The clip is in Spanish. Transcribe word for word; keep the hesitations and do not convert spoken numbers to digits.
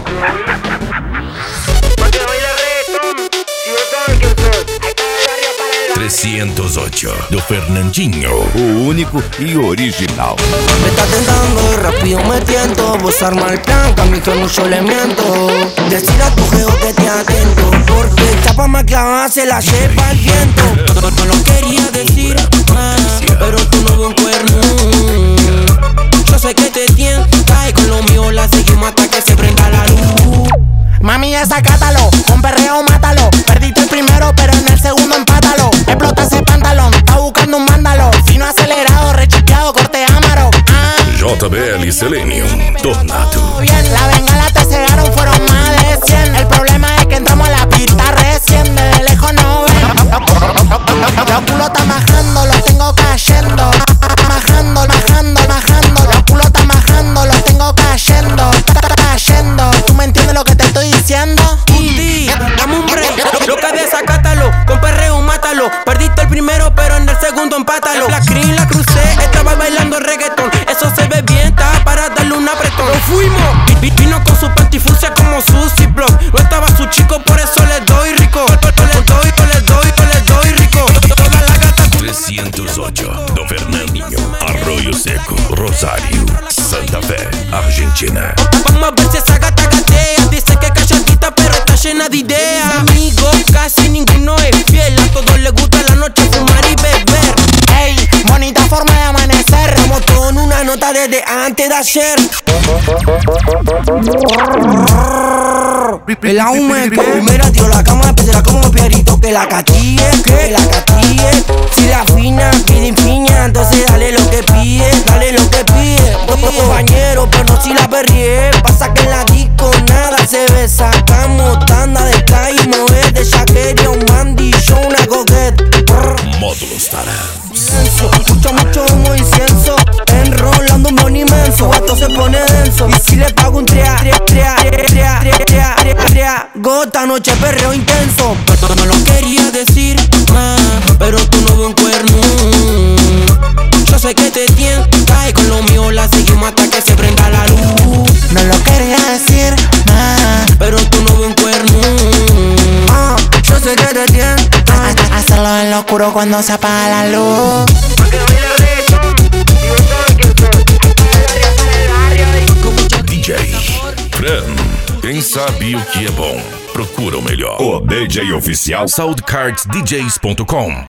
trezentos e oito do Fernandinho, o único e original. Me está tentando y rápido me tiento. Vos arma el plan, que a mi geo yo le miento. Decir a tu geo que te atento, porque chapa me clava, se la lleva el viento. No, no lo quería decir, ah, pero tú no ves un cuerno. Yo sé que te tienta y con lo mío la seguimos hasta que se prenda la luz. Mami, desacátalo, con perreo mátalo. Perdiste el primero, pero en el segundo empátalo. Explota ese pantalón, está buscando un vándalo. Fino acelerado, rechiqueado, corte ámaro. Ah. J B L Selenium, Tornado. Bien, la bengala te cegaron, fueron más de cien. El problema es que entramos a la pista recién. De lejos no ven. Los culos está majando, los tengo cayendo. Majando, majando, majando. Los culos está majando, los tengo cayendo. Cayendo, ¿tú me entiendes lo que te estoy diciendo? Puti, dame un break. Loca, desacátalo, con perreo mátalo. Perdiste el primero, pero en el segundo empátalo. La crin la crucé, estaba bailando reggaetón. Eso se ve bien, estaba para darle un apretón. Nos fuimos, vino con su pantifucia como Susie Block. No estaba su chico, por eso le doy rico. Le doy, le doy, le doy rico. Toda la gata trezentos e oito do Fernandinho, Arroyo Seco, Rosario, Santa Fe, Argentina. Vamos a ver si esa gata gatea. Dice que calladita, pero está llena de ideas. Amigos, casi ninguno es fiel. A todos les gusta la noche fumar y beber. Ey, bonita forma de amanecer. Como todo en una nota desde antes de ayer. El aume que primero tiro la cama, empezará como piedrito. Que la catille, que la catille. Si la fina pide infiña, entonces dale lo que pide, dale lo que pide. Compañero, pero no si la perrié. Pasa que en la disco nada se ve. Sacamos tanda de calle, mover de Shakira, un bandy, yo una coquette. Módulo Stara. Escucho mucho humo y incienso, enrolando un mon inmenso. Esto se pone denso. Y si le pago un tria, tria, tria, tria, tria, tria, tria, tria. Gota, noche, perreo intenso. Pero no lo quería decir, ma, pero tú no ves un cuerno. Yo sé que te tienta y con lo mío la seguimos hasta que se prenda la luz. No lo quería decir, ma, pero tú no ves un cuerno. Ah, yo sé que te tienta. Hacerlo en lo oscuro cuando se apaga la luz. D J Fran, quem sabe o que é bom, procura o melhor. O D J oficial soundcards d js ponto com